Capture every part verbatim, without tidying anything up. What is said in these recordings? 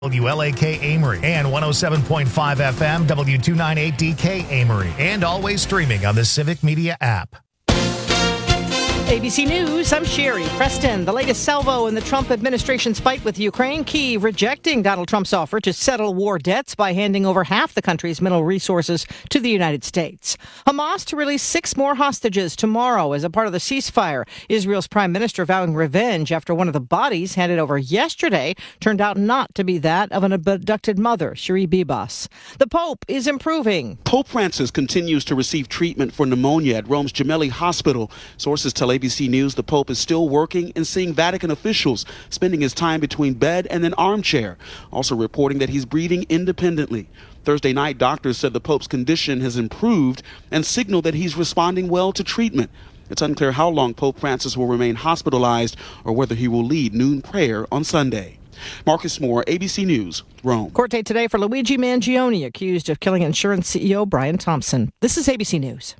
W L A K Amory and one oh seven point five F M W two ninety-eight D K Amory, and always streaming on the Civic Media app. A B C News, I'm Sherry Preston. The latest salvo in the Trump administration's fight with Ukraine. Kyiv rejecting Donald Trump's offer to settle war debts by handing over half the country's mineral resources to the United States. Hamas to release six more hostages tomorrow as a part of the ceasefire. Israel's prime minister vowing revenge after one of the bodies handed over yesterday turned out not to be that of an abducted mother, Cherie Bibas. The Pope is improving. Pope Francis continues to receive treatment for pneumonia at Rome's Gemelli Hospital. Sources tell A B C News the Pope is still working and seeing Vatican officials, spending his time between bed and an armchair. Also reporting that he's breathing independently. Thursday night, doctors said the Pope's condition has improved and signaled that he's responding well to treatment. It's unclear how long Pope Francis will remain hospitalized or whether he will lead noon prayer on Sunday. Marcus Moore, A B C News, Rome. Court date today for Luigi Mangione, accused of killing insurance C E O Brian Thompson. This is A B C News.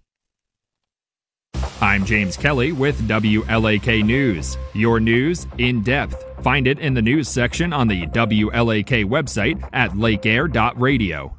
I'm James Kelly with W L A K News. Your news in depth. Find it in the news section on the W L A K website at lake air dot radio.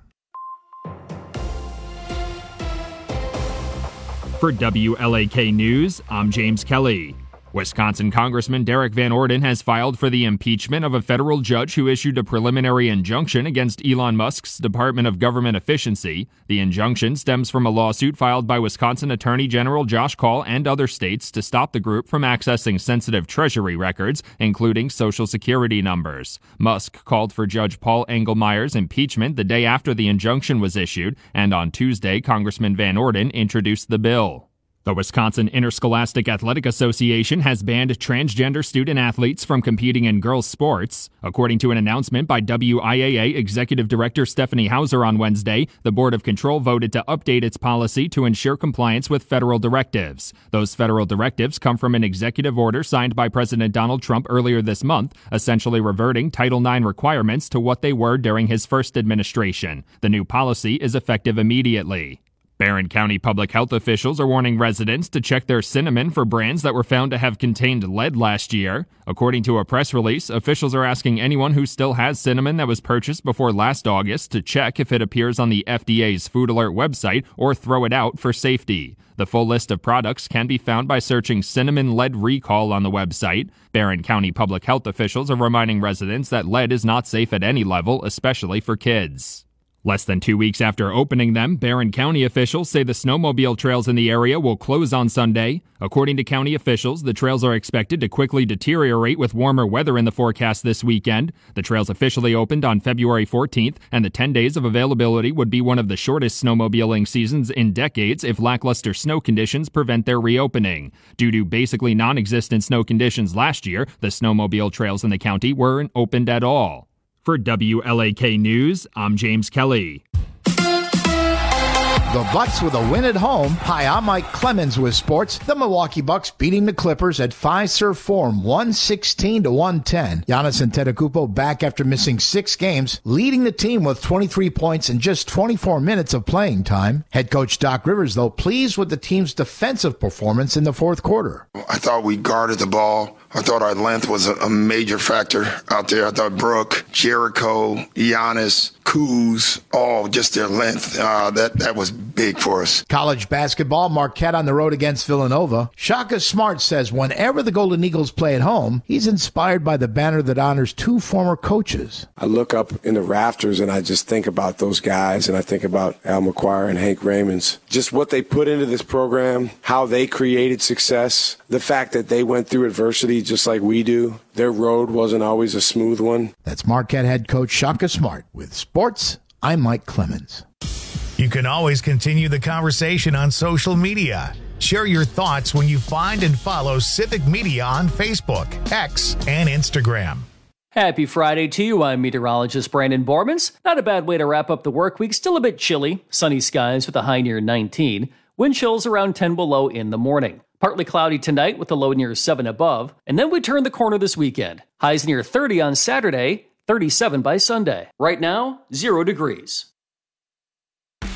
For W L A K News, I'm James Kelly. Wisconsin Congressman Derek Van Orden has filed for the impeachment of a federal judge who issued a preliminary injunction against Elon Musk's Department of Government Efficiency. The injunction stems from a lawsuit filed by Wisconsin Attorney General Josh Kaul and other states to stop the group from accessing sensitive Treasury records, including Social Security numbers. Musk called for Judge Paul Engelmeyer's impeachment the day after the injunction was issued, and on Tuesday, Congressman Van Orden introduced the bill. The Wisconsin Interscholastic Athletic Association has banned transgender student athletes from competing in girls' sports. According to an announcement by W I A A Executive Director Stephanie Hauser on Wednesday, the Board of Control voted to update its policy to ensure compliance with federal directives. Those federal directives come from an executive order signed by President Donald Trump earlier this month, essentially reverting Title nine requirements to what they were during his first administration. The new policy is effective immediately. Barron County public health officials are warning residents to check their cinnamon for brands that were found to have contained lead last year. According to a press release, officials are asking anyone who still has cinnamon that was purchased before last August to check if it appears on the F D A's Food Alert website or throw it out for safety. The full list of products can be found by searching cinnamon lead recall on the website. Barron County public health officials are reminding residents that lead is not safe at any level, especially for kids. Less than two weeks after opening them, Barron County officials say the snowmobile trails in the area will close on Sunday. According to county officials, the trails are expected to quickly deteriorate with warmer weather in the forecast this weekend. The trails officially opened on February fourteenth, and the ten days of availability would be one of the shortest snowmobiling seasons in decades if lackluster snow conditions prevent their reopening. Due to basically non-existent snow conditions last year, the snowmobile trails in the county weren't opened at all. For W L A K News, I'm James Kelly. The Bucks with a win at home. Hi, I'm Mike Clemens with sports. The Milwaukee Bucks beating the Clippers at Fiserv Forum one sixteen to one ten. Giannis Antetokounmpo back after missing six games, leading the team with twenty-three points in just twenty-four minutes of playing time. Head coach Doc Rivers, though, pleased with the team's defensive performance in the fourth quarter. I thought we guarded the ball. I thought our length was a, a major factor out there. I thought Brooke, Jericho, Giannis, Kuz, all just their length. Uh, that, that was big for us. College basketball, Marquette on the road against Villanova. Shaka Smart says whenever the Golden Eagles play at home, he's inspired by the banner that honors two former coaches. I look up in the rafters and I just think about those guys, and I think about Al McGuire and Hank Raymonds. Just what they put into this program, how they created success, the fact that they went through adversity just like we do. Their road wasn't always a smooth one. That's Marquette head coach Shaka Smart. With sports, I'm Mike Clemens. You can always continue the conversation on social media. Share your thoughts when you find and follow Civic Media on Facebook, X, and Instagram. Happy Friday to you. I'm meteorologist Brandon Bormans. Not a bad way to wrap up the work week. Still a bit chilly. Sunny skies with a high near nineteen. Wind chills around ten below in the morning. Partly cloudy tonight with a low near seven above. And then we turn the corner this weekend. Highs near thirty on Saturday, thirty-seven by Sunday. Right now, zero degrees.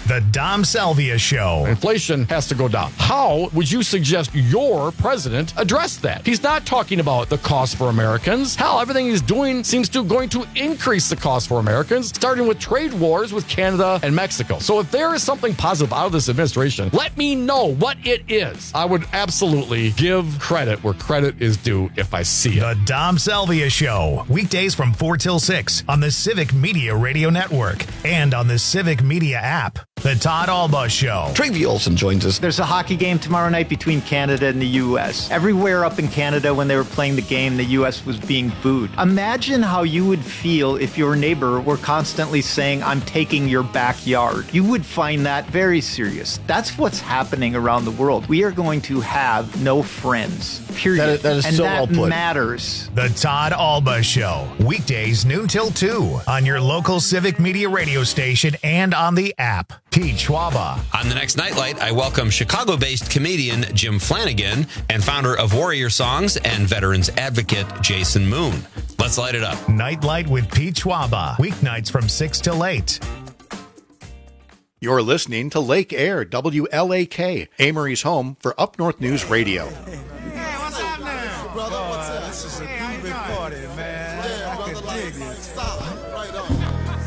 The Dom Salvia Show. Inflation has to go down. How would you suggest your president address that? He's not talking about the cost for Americans. Hell, everything he's doing seems to going to increase the cost for Americans, starting with trade wars with Canada and Mexico. So if there is something positive out of this administration, let me know what it is. I would absolutely give credit where credit is due if I see it. The Dom Salvia Show. Weekdays from four till six on the Civic Media Radio Network and on the Civic Media app. The Todd Alba Show. Travie Olson joins us. There's a hockey game tomorrow night between Canada and the U S. Everywhere up in Canada when they were playing the game, the U S was being booed. Imagine how you would feel if your neighbor were constantly saying, I'm taking your backyard. You would find that very serious. That's what's happening around the world. We are going to have no friends, period. That is, that is and so that well put. matters. The Todd Alba Show. Weekdays noon till two on your local Civic Media radio station and on the app. Pete Schwaba. On the next Nightlight, I welcome Chicago-based comedian Jim Flanagan and founder of Warrior Songs and veterans advocate Jason Moon. Let's light it up. Nightlight with Pete Schwaba. Weeknights from six till eight. You're listening to Lake Air, W L A K, Amory's home for Up North News Radio. Hey, what's up now? Brother, what's up? This is a groovy party, man. Yeah, I can dig it. Stop. Right on.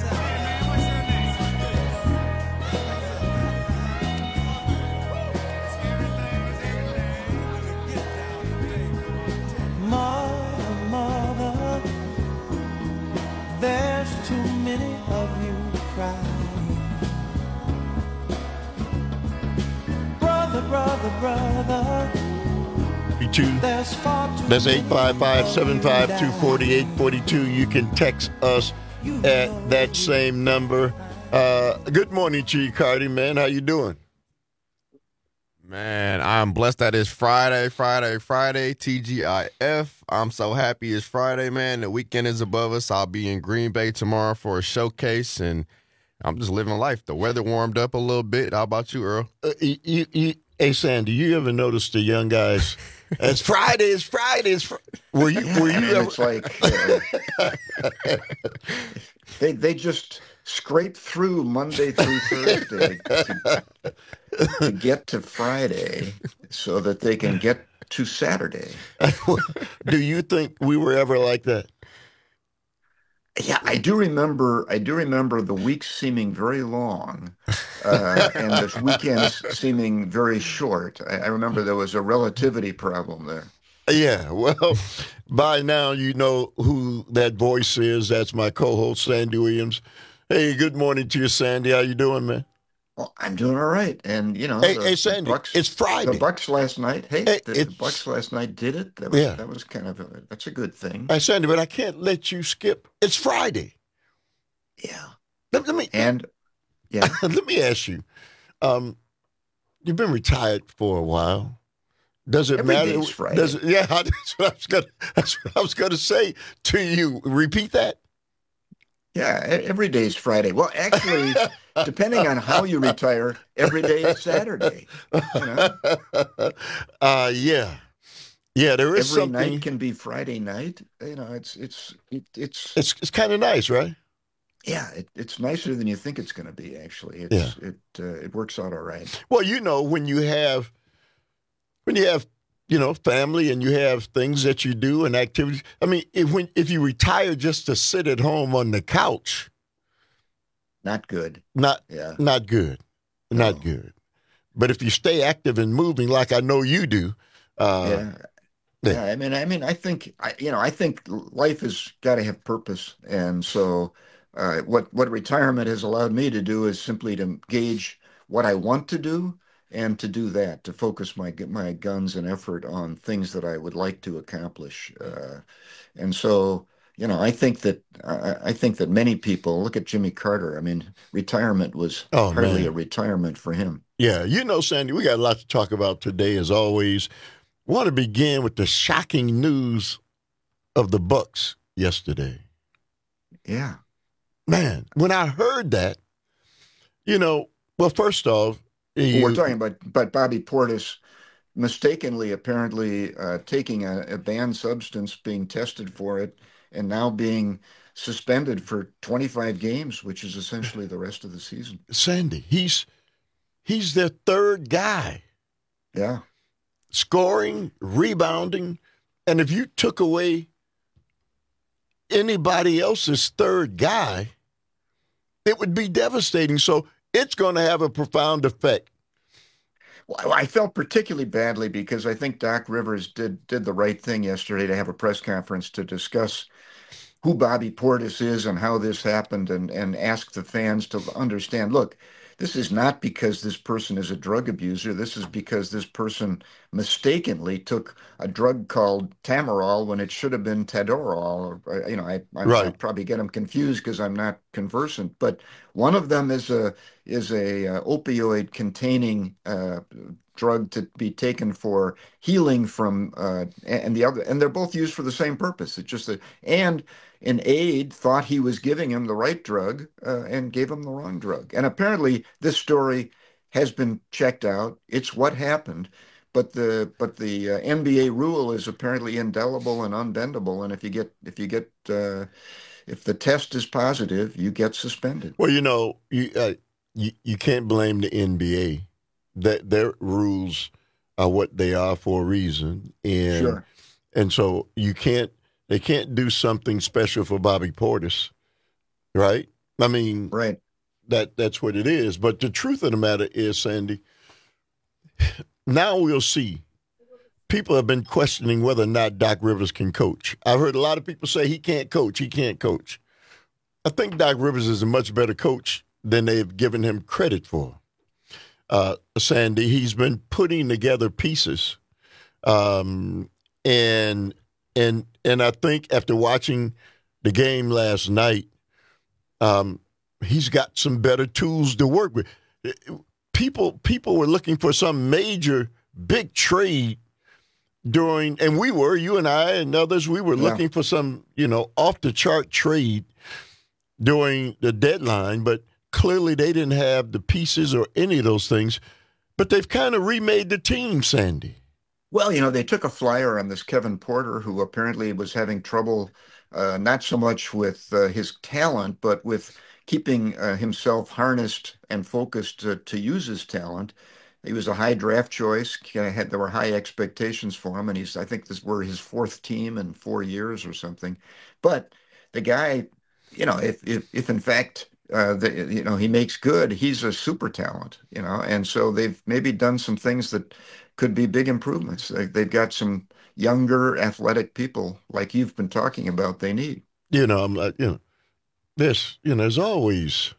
Mother, mother, there's too many of you crying. Brother, brother, brother, That's That's eight five five, seven five two, four eight four two. You can text us at that same number. Uh, good morning to you, Cardi, man. How you doing? Man, I'm blessed that it's Friday, Friday, Friday, T G I F. I'm so happy it's Friday, man. The weekend is above us. I'll be in Green Bay tomorrow for a showcase, and I'm just living life. The weather warmed up a little bit. How about you, Earl? Uh, you, you, hey, Sandy, you ever notice the young guys? It's Friday, it's Friday, it's Friday. Were you, were you I mean, ever? It's like uh, they, they just scrape through Monday through Thursday to, to get to Friday so that they can get to Saturday. Do you think we were ever like that? Yeah, I do remember. I do remember the weeks seeming very long, uh, and the weekends seeming very short. I, I remember there was a relativity problem there. Yeah, well, by now you know who that voice is. That's my co-host, Sandy Williams. Hey, good morning to you, Sandy. How you doing, man? Well, I'm doing all right. And, you know, hey, the, hey Sandy, the Bucks, it's Friday. The Bucks last night. Hey, hey the, the Bucks last night did it. That was, yeah. that was kind of, a, that's a good thing. Hey, Sandy, but I can't let you skip. It's Friday. Yeah. Let, let me, and, yeah. let me ask you. Um, you've been retired for a while. Does it Every matter? day's Friday. Does it, yeah, that's what I was gonna. That's what I was gonna say to you. Repeat that. Yeah, every day is Friday. Well, actually, depending on how you retire, every day is Saturday. You know? Uh, yeah, yeah. There is every something. night can be Friday night. You know, it's it's it, it's it's it's kind of nice, right? Yeah, it, it's nicer than you think it's going to be. Actually, it's, yeah. It uh, it works out all right. Well, you know, when you have when you have you know family and you have things that you do and activities. I mean, if when if you retire just to sit at home on the couch, not good. Not yeah. Not good. Not no. good. But if you stay active and moving, like I know you do, uh, yeah. Yeah, I mean, I mean, I think, I, you know, I think life has got to have purpose, and so uh, what what retirement has allowed me to do is simply to gauge what I want to do, and to do that, to focus my my guns and effort on things that I would like to accomplish, uh, and so, you know, I think that I, I think that many people look at Jimmy Carter. I mean, retirement was oh, hardly man. a retirement for him. Yeah, you know, Sandy, we got a lot to talk about today, as always. I want to begin with the shocking news of the Bucks yesterday. Yeah. Man, when I heard that, you know, well, first off, you, well, we're talking about, about Bobby Portis mistakenly, apparently, uh, taking a, a banned substance, being tested for it, and now being suspended for twenty-five games, which is essentially the rest of the season. Sandy, he's he's their third guy. Yeah. Scoring, rebounding, and if you took away anybody else's third guy, it would be devastating. So it's going to have a profound effect. Well, I felt particularly badly because I think Doc Rivers did did the right thing yesterday to have a press conference to discuss who Bobby Portis is and how this happened, and and ask the fans to understand, look, this is not because this person is a drug abuser. This is because this person mistakenly took a drug called Tamarol when it should have been Tadorol. Or, you know, I, I, right. I probably get them confused because I'm not conversant. But one of them is a is a uh, opioid containing uh, drug to be taken for healing from, uh, and the other, and they're both used for the same purpose. It's just that, and an aide thought he was giving him the right drug uh, and gave him the wrong drug. And apparently this story has been checked out. It's what happened. But the but the uh, N B A rule is apparently indelible and unbendable. And if you get if you get uh, if the test is positive, you get suspended. Well, you know, you uh, you, you can't blame the N B A. That their rules are what they are for a reason, and Sure. and so you can't. They can't do something special for Bobby Portis, right? I mean, right. That that's what it is. But the truth of the matter is, Sandy, now we'll see. People have been questioning whether or not Doc Rivers can coach. I've heard a lot of people say he can't coach, he can't coach. I think Doc Rivers is a much better coach than they've given him credit for. Uh, Sandy, he's been putting together pieces, um, and and and I think after watching the game last night, um, he's got some better tools to work with. People people were looking for some major big trade during, and we were, you and I and others, we were Yeah. looking for some, you know, off the chart trade during the deadline, but clearly they didn't have the pieces or any of those things. But they've kind of remade the team, Sandy. Well, you know, they took a flyer on this Kevin Porter, who apparently was having trouble, uh, not so much with uh, his talent, but with keeping uh, himself harnessed and focused to, to use his talent. He was a high draft choice. Kinda had, there were high expectations for him, and he's, I think this were his fourth team in four years or something. But the guy, you know, if if, if in fact, uh, the, you know, he makes good, he's a super talent, you know, and so they've maybe done some things that could be big improvements. They, they've got some younger, athletic people like you've been talking about they need. You know, I'm like, you know, this, you know, there's always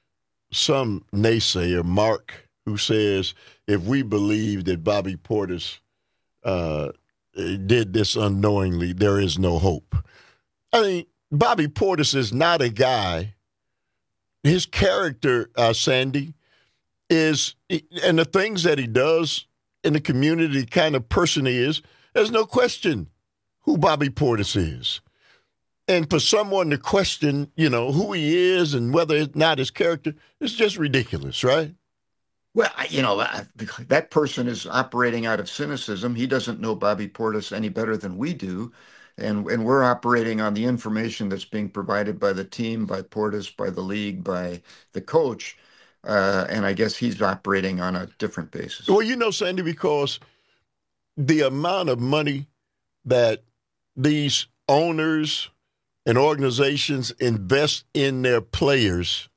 some naysayer, Mark, who says if we believe that Bobby Portis uh, did this unknowingly, there is no hope. I mean, Bobby Portis is not a guy. His character, uh, Sandy, is, and the things that he does in the community, the kind of person he is, there's no question who Bobby Portis is. And for someone to question, you know, who he is and whether or not his character, it's just ridiculous, right? Well, I- you know, I- that person is operating out of cynicism. He doesn't know Bobby Portis any better than we do. And and we're operating on the information that's being provided by the team, by Portis, by the league, by the coach. Uh, and I guess he's operating on a different basis. Well, you know, Sandy, because the amount of money that these owners and organizations invest in their players,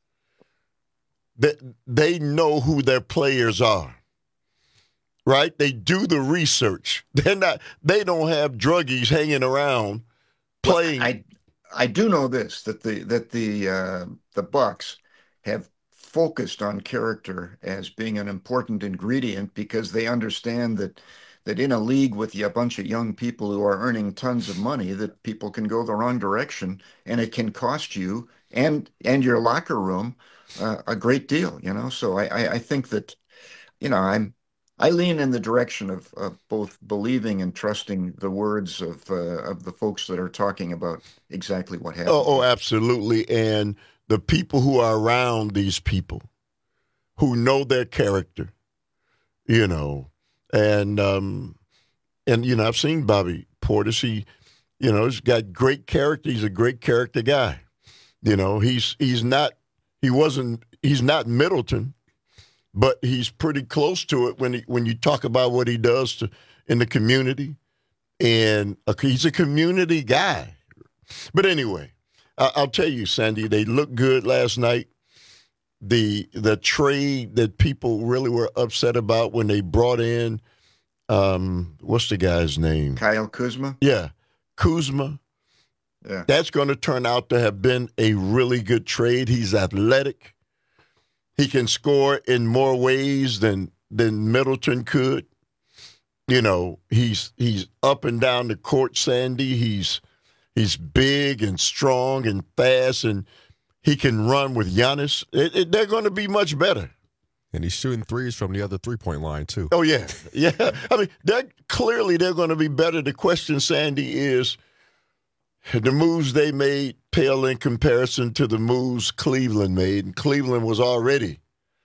that they know who their players are, right? They do the research. They're not. They don't have druggies hanging around playing. Well, I I do know this, that the that the uh, the Bucks have focused on character as being an important ingredient because they understand that that in a league with a bunch of young people who are earning tons of money, that people can go the wrong direction and it can cost you and and your locker room uh, a great deal, you know. So I, I I think that, you know, I'm I lean in the direction of, of both believing and trusting the words of uh, of the folks that are talking about exactly what happened. Oh, oh, absolutely. And the people who are around these people, who know their character, you know, and um, and you know, I've seen Bobby Portis. He You know, he's got great character. He's a great character guy. You know, he's he's not he wasn't he's not Middleton, but he's pretty close to it when he, when you talk about what he does to in the community, and a, he's a community guy. But anyway, I, I'll tell you, Sandy, they looked good last night. The the trade that people really were upset about when they brought in, um, what's the guy's name? Kyle Kuzma. Yeah, Kuzma. Yeah, that's going to turn out to have been a really good trade. He's athletic. He can score in more ways than than Middleton could. You know, he's he's up and down the court, Sandy. He's he's big and strong and fast, and he can run with Giannis. It, it, they're going to be much better. And he's shooting threes from the other three-point line, too. Oh, yeah. Yeah. I mean, they're, clearly they're going to be better. The question, Sandy, is the moves they made pale in comparison to the moves Cleveland made. And Cleveland was already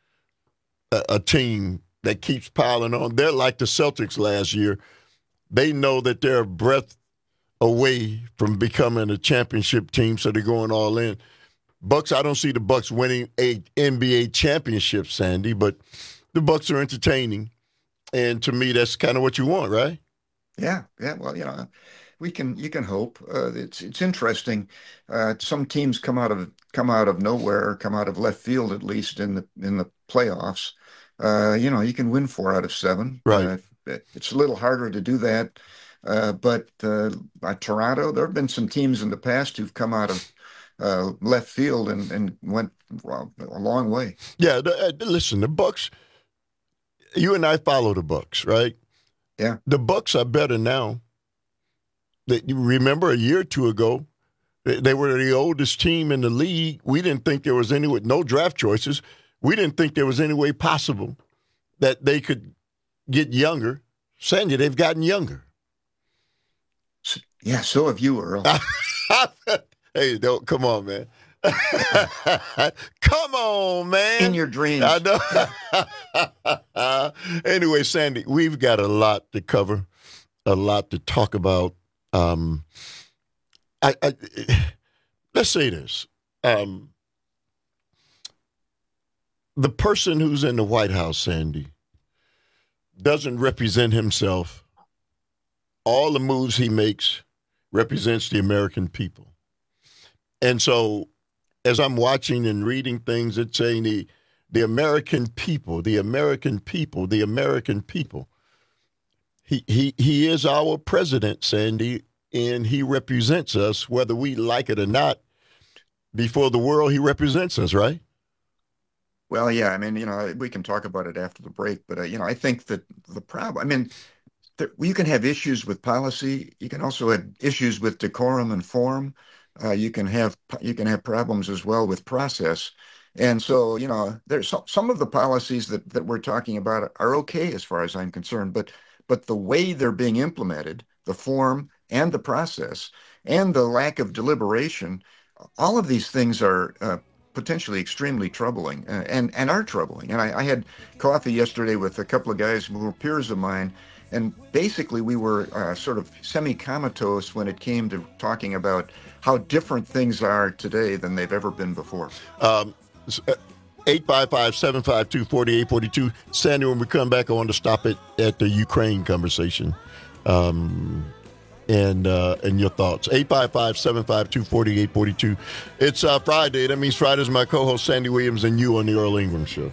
a, a team that keeps piling on. They're like the Celtics last year. They know that they're a breath away from becoming a championship team, so they're going all in. Bucks, I don't see the Bucks winning a N B A championship, Sandy, but the Bucks are entertaining. And to me, that's kind of what you want, right? Yeah, yeah. Well, you know, we can you can hope. Uh, it's it's interesting. Uh, some teams come out of come out of nowhere, come out of left field, at least in the in the playoffs. Uh, you know, you can win four out of seven. Right. Uh, it's a little harder to do that. Uh, but uh, by Toronto, there have been some teams in the past who've come out of uh, left field and, and went well, a long way. Yeah, the, uh, listen, the Bucks, you and I follow the Bucks, right? Yeah. The Bucks are better now. They, you remember a year or two ago, they, they were the oldest team in the league. We didn't think there was any, with no draft choices, we didn't think there was any way possible that they could get younger. Sandy, they've gotten younger. Yeah, so have you, Earl. Hey, don't come on, man. Come on, man. In your dreams. I know. Anyway, Sandy, we've got a lot to cover, a lot to talk about. Um, I, I let's say this: um, the person who's in the White House, Sandy, doesn't represent himself. All the moves he makes represents the American people. And so as I'm watching and reading things, it's saying the, the American people, the American people, the American people. He, he, he is our president, Sandy, and he represents us, whether we like it or not. Before the world, he represents us, right? Well, yeah, I mean, you know, we can talk about it after the break, but, uh, you know, I think that the problem, I mean, there, you can have issues with policy. You can also have issues with decorum and form. Uh, you can have you can have problems as well with process. And so, you know, there's some, some of the policies that, that we're talking about are okay as far as I'm concerned, but but the way they're being implemented, the form and the process and the lack of deliberation, all of these things are uh, potentially extremely troubling uh, and, and are troubling. And I, I had coffee yesterday with a couple of guys who were peers of mine, and basically we were uh, sort of semi-comatose when it came to talking about how different things are today than they've ever been before. Um, eight five five, seven five two, four eight four two. Sandy, when we come back, I want to stop it at the Ukraine conversation. Um, and uh, and your thoughts. eight five five, seven five two, four eight four two. It's uh, Friday. That means Friday's my co-host, Sandy Williams, and you on the Earl Ingram Show.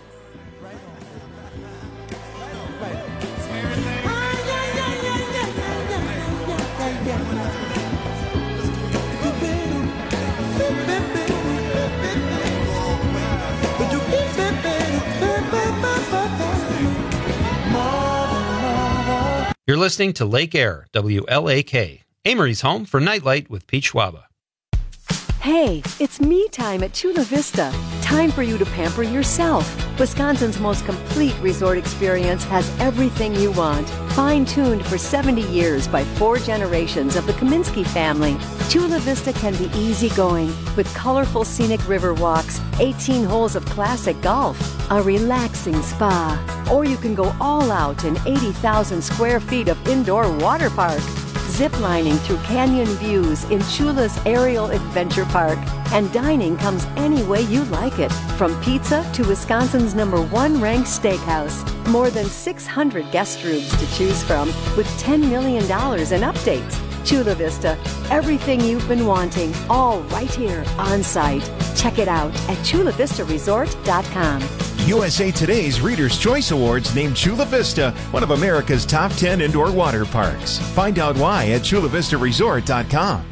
You're listening to Lake Air, W L A K, Amory's home for Nightlight with Pete Schwaba. Hey, it's me time at Chula Vista. Time for you to pamper yourself. Wisconsin's most complete resort experience has everything you want. Fine-tuned for seventy years by four generations of the Kaminsky family, Chula Vista can be easygoing with colorful scenic river walks, eighteen holes of classic golf, a relaxing spa, or you can go all out in eighty thousand square feet of indoor water park. ziplining through canyon views in Chula's Aerial Adventure Park. And dining comes any way you like it, from pizza to Wisconsin's number one ranked steakhouse. More than six hundred guest rooms to choose from with ten million dollars in updates. Chula Vista, everything you've been wanting, all right here on site. Check it out at chula vista resort dot com. U S A Today's Reader's Choice Awards named Chula Vista one of America's top ten indoor water parks. Find out why at chula vista resort dot com.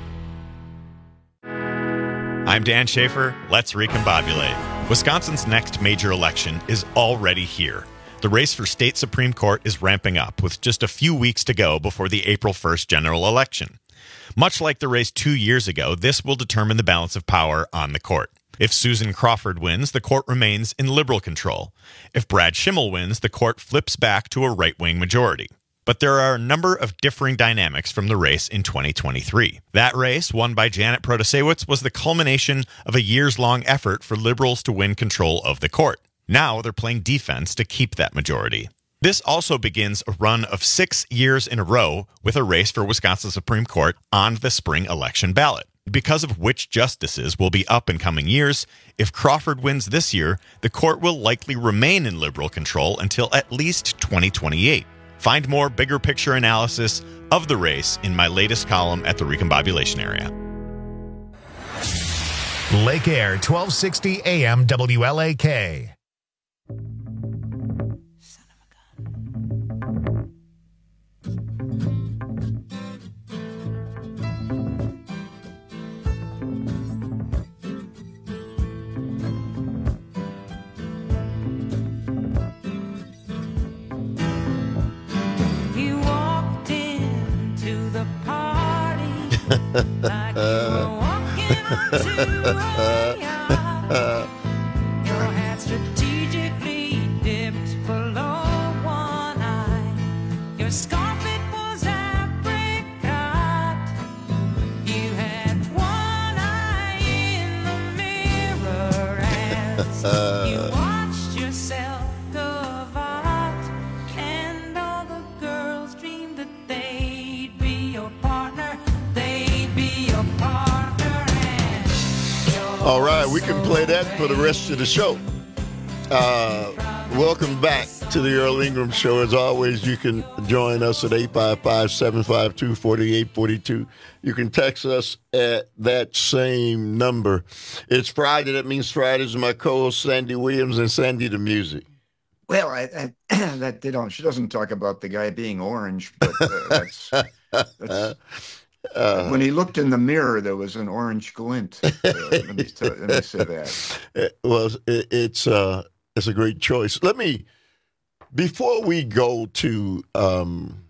I'm Dan Schaefer. Let's recombobulate. Wisconsin's next major election is already here. The race for state Supreme Court is ramping up with just a few weeks to go before the April first general election. Much like the race two years ago, this will determine the balance of power on the court. If Susan Crawford wins, the court remains in liberal control. If Brad Schimmel wins, the court flips back to a right-wing majority. But there are a number of differing dynamics from the race in twenty twenty-three. That race, won by Janet Protasiewicz, was the culmination of a years-long effort for liberals to win control of the court. Now they're playing defense to keep that majority. This also begins a run of six years in a row with a race for Wisconsin Supreme Court on the spring election ballot. Because of which justices will be up in coming years, if Crawford wins this year, the court will likely remain in liberal control until at least twenty twenty-eight. Find more bigger picture analysis of the race in my latest column at the Recombobulation Area. Lake Air, twelve sixty A M W L A K. Like you were walking onto a yacht. Your hat strategically dipped below one eye. Your scarf, it was apricot. You had one eye in the mirror as you watched yourself go out. And all the girls dreamed that they'd be your partner. All right, we can play that for the rest of the show. Uh, welcome back to the Earl Ingram Show. As always, you can join us at eight five five, seven five two, four eight four two. You can text us at that same number. It's Friday. That means Fridays. My co-host Sandy Williams and Sandy the Music. Well, I, I, that they don't. She doesn't talk about the guy being orange, but uh, that's. that's Uh, when he looked in the mirror, there was an orange glint. Uh, let, me t- let me say that. It was. It, it's. Uh, it's a great choice. Let me. Before we go to um,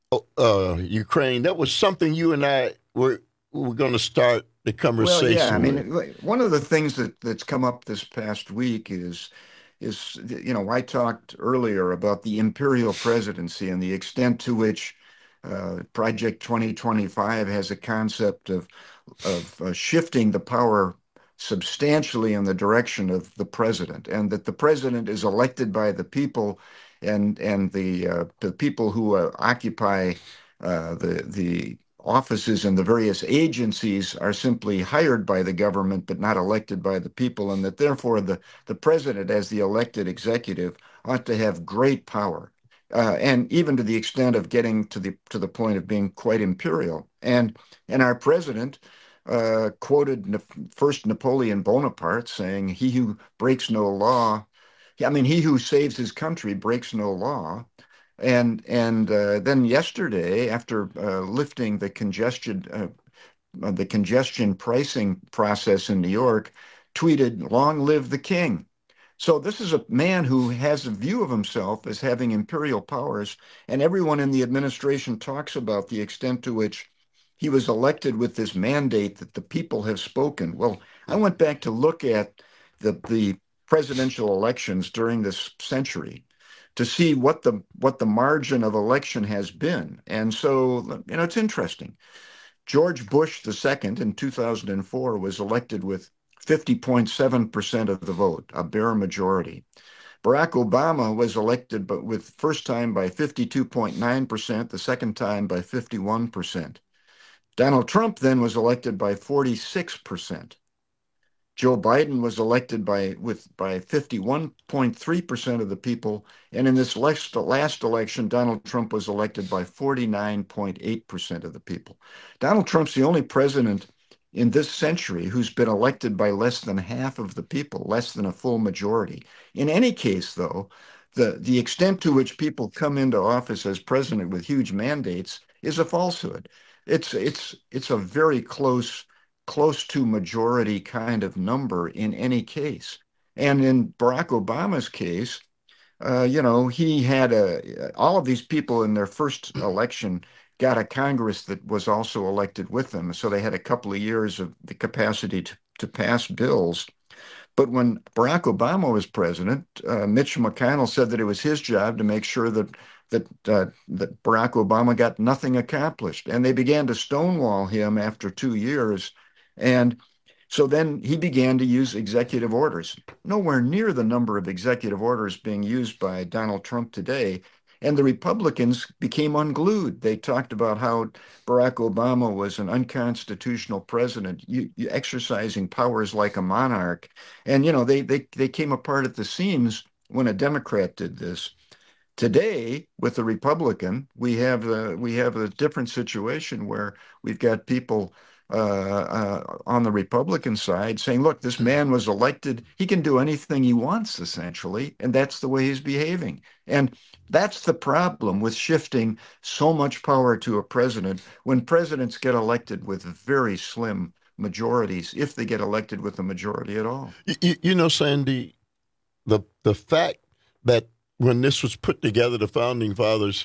uh, Ukraine, that was something you and I were were going to start the conversation. Well, yeah. I with. mean, one of the things that, that's come up this past week is is you know I talked earlier about the imperial presidency and the extent to which. Uh, Project twenty twenty-five has a concept of of uh, shifting the power substantially in the direction of the president, and that the president is elected by the people, and and the uh, the people who uh, occupy uh, the the offices in the various agencies are simply hired by the government but not elected by the people, and that therefore the the president, as the elected executive, ought to have great power. Uh, and even to the extent of getting to the to the point of being quite imperial. And and our president uh, quoted ne- first Napoleon Bonaparte saying, "He who breaks no law, I mean, he who saves his country breaks no law." And and uh, then yesterday, after uh, lifting the congestion uh, the congestion pricing process in New York, tweeted, "Long live the king." So this is a man who has a view of himself as having imperial powers, and everyone in the administration talks about the extent to which he was elected with this mandate that the people have spoken. Well, I went back to look at the, the presidential elections during this century to see what the what the margin of election has been. And so, you know, it's interesting. George Bush the Second in two thousand four was elected with fifty point seven percent of the vote, a bare majority. Barack Obama was elected but with first time by fifty-two point nine percent, the second time by fifty-one percent. Donald Trump then was elected by forty-six percent. Joe Biden was elected by with by fifty-one point three percent of the people, and in this last, last election, Donald Trump was elected by forty-nine point eight percent of the people. Donald Trump's the only president in this century who's been elected by less than half of the people, less than a full majority. In any case, though, the, the extent to which people come into office as president with huge mandates is a falsehood. It's it's it's a very close close to majority kind of number in any case. And in Barack Obama's case, uh, you know, he had a, all of these people in their first election got a Congress that was also elected with them. So they had a couple of years of the capacity to, to pass bills. But when Barack Obama was president, uh, Mitch McConnell said that it was his job to make sure that that uh, that Barack Obama got nothing accomplished. And they began to stonewall him after two years. And so then he began to use executive orders, nowhere near the number of executive orders being used by Donald Trump today. And the Republicans became unglued. They talked about how Barack Obama was an unconstitutional president, you, you exercising powers like a monarch. And, you know, they, they, they came apart at the seams when a Democrat did this. Today, with the Republican, we have a, we have a different situation where we've got people Uh, uh, on the Republican side saying, look, this man was elected. He can do anything he wants, essentially, and that's the way he's behaving. And that's the problem with shifting so much power to a president when presidents get elected with very slim majorities, if they get elected with a majority at all. You, you know, Sandy, the the fact that when this was put together, the Founding Fathers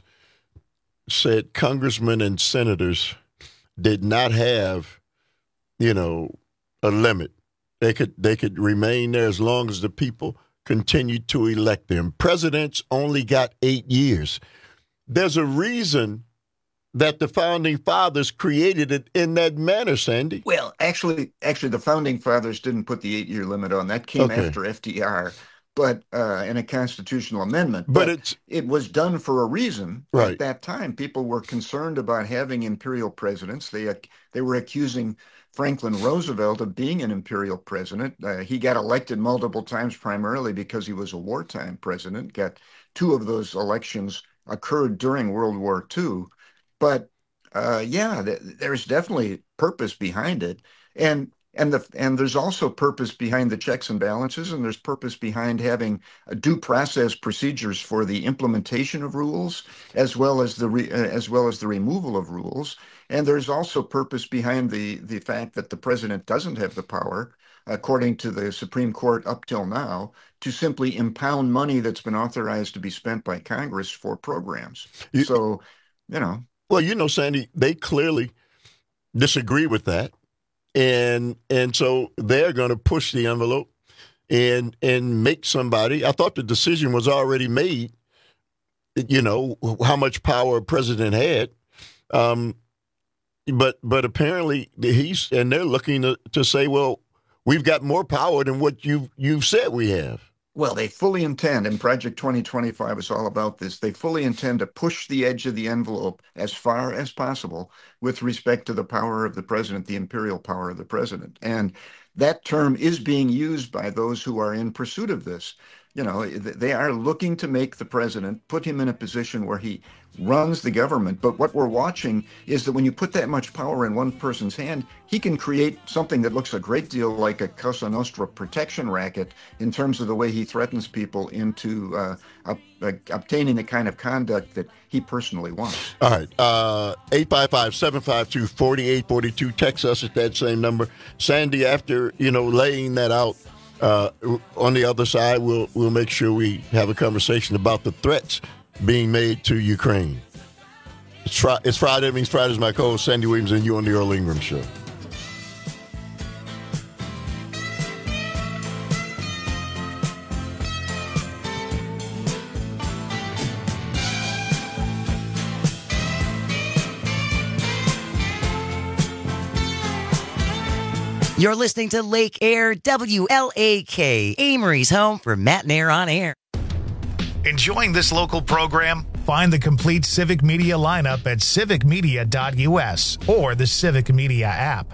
said congressmen and senators did not have, you know, a limit. They could they could remain there as long as the people continued to elect them. Presidents only got eight years. There's a reason that the Founding Fathers created it in that manner, Sandy. Well, actually, actually, the Founding Fathers didn't put the eight-year limit on. That came Okay. after F D R, but uh, in a constitutional amendment. But it's- it was done for a reason. Right. At that time, people were concerned about having imperial presidents. They ac- they were accusing Franklin Roosevelt of being an imperial president. Uh, he got elected multiple times, primarily because he was a wartime president. Got two of those elections occurred during World War Two. But uh, yeah, th- there's definitely purpose behind it, and and the and there's also purpose behind the checks and balances, and there's purpose behind having a due process procedures for the implementation of rules, as well as the re, uh, as well as the removal of rules. And there's also purpose behind the the fact that the president doesn't have the power, according to the Supreme Court up till now, to simply impound money that's been authorized to be spent by Congress for programs. You- so, you know. Well, you know, Sandy, they clearly disagree with that. And and so they're going to push the envelope and and make somebody. I thought the decision was already made, you know, how much power a president had. Um, but but apparently he's and they're looking to, to say, well, we've got more power than what you've, you've said we have. Well, they fully intend, and Project twenty twenty-five is all about this, they fully intend to push the edge of the envelope as far as possible with respect to the power of the president, the imperial power of the president. And that term is being used by those who are in pursuit of this. You know, they are looking to make the president, put him in a position where he runs the government. But what we're watching is that when you put that much power in one person's hand, he can create something that looks a great deal like a Cosa Nostra protection racket in terms of the way he threatens people into uh, up, uh, obtaining the kind of conduct that he personally wants. All right. Uh, eight five five, seven five two, four eight four two. Text us at that same number. Sandy, after, you know, laying that out, uh, on the other side, we'll we'll make sure we have a conversation about the threats being made to Ukraine. It's, fri- it's Friday. It means Friday's my co-host, Sandy Williams, and you on the Earl Ingram Show. You're listening to Lake Air, W L A K, Amory's home for Matt and Air on Air. Enjoying this local program? Find the complete Civic Media lineup at civic media dot u s or the Civic Media app.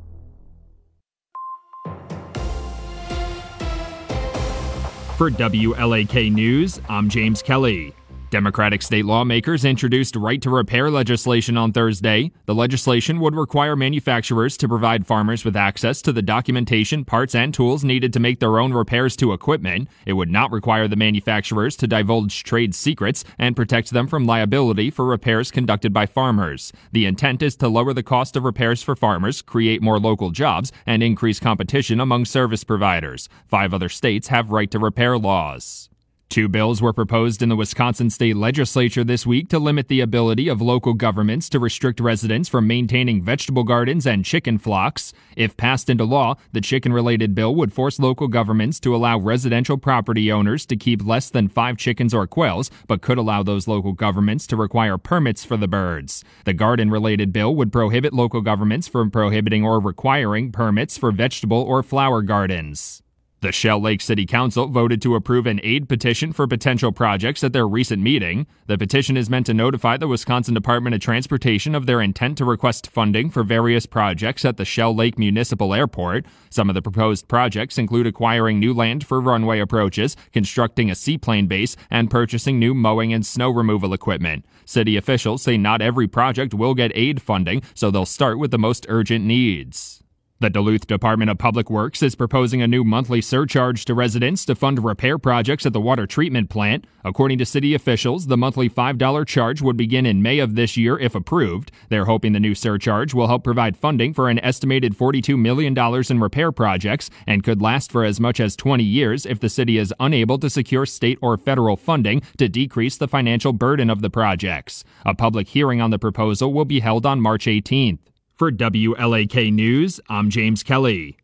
For W L A K News, I'm James Kelly. Democratic state lawmakers introduced right-to-repair legislation on Thursday. The legislation would require manufacturers to provide farmers with access to the documentation, parts, and tools needed to make their own repairs to equipment. It would not require the manufacturers to divulge trade secrets and protect them from liability for repairs conducted by farmers. The intent is to lower the cost of repairs for farmers, create more local jobs, and increase competition among service providers. Five other states have right-to-repair laws. Two bills were proposed in the Wisconsin state legislature this week to limit the ability of local governments to restrict residents from maintaining vegetable gardens and chicken flocks. If passed into law, the chicken-related bill would force local governments to allow residential property owners to keep less than five chickens or quails, but could allow those local governments to require permits for the birds. The garden-related bill would prohibit local governments from prohibiting or requiring permits for vegetable or flower gardens. The Shell Lake City Council voted to approve an aid petition for potential projects at their recent meeting. The petition is meant to notify the Wisconsin Department of Transportation of their intent to request funding for various projects at the Shell Lake Municipal Airport. Some of the proposed projects include acquiring new land for runway approaches, constructing a seaplane base, and purchasing new mowing and snow removal equipment. City officials say not every project will get aid funding, so they'll start with the most urgent needs. The Duluth Department of Public Works is proposing a new monthly surcharge to residents to fund repair projects at the water treatment plant. According to city officials, the monthly five dollars charge would begin in May of this year if approved. They're hoping the new surcharge will help provide funding for an estimated forty-two million dollars in repair projects and could last for as much as twenty years if the city is unable to secure state or federal funding to decrease the financial burden of the projects. A public hearing on the proposal will be held on March eighteenth. For W L A K News, I'm James Kelly.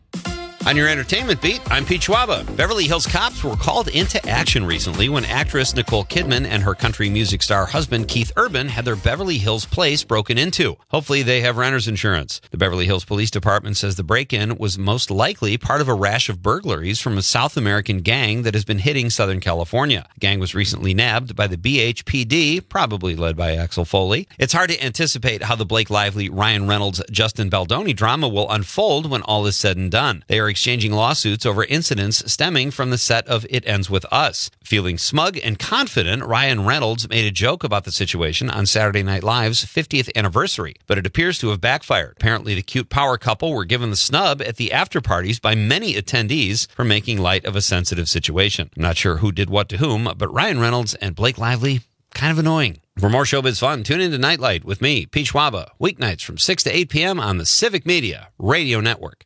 On your entertainment beat, I'm Pete Schwaba. Beverly Hills cops were called into action recently when actress Nicole Kidman and her country music star husband Keith Urban had their Beverly Hills place broken into. Hopefully they have renter's insurance. The Beverly Hills Police Department says the break-in was most likely part of a rash of burglaries from a South American gang that has been hitting Southern California. The gang was recently nabbed by the B H P D, probably led by Axel Foley. It's hard to anticipate how the Blake Lively, Ryan Reynolds, Justin Baldoni drama will unfold when all is said and done. They are exchanging lawsuits over incidents stemming from the set of It Ends With Us. Feeling smug and confident, Ryan Reynolds made a joke about the situation on Saturday Night Live's fiftieth anniversary, but it appears to have backfired. Apparently, the cute power couple were given the snub at the after-parties by many attendees for making light of a sensitive situation. I'm not sure who did what to whom, but Ryan Reynolds and Blake Lively, kind of annoying. For more showbiz fun, tune in to Nightlight with me, Pete Schwaba, weeknights from six to eight p.m. on the Civic Media Radio Network.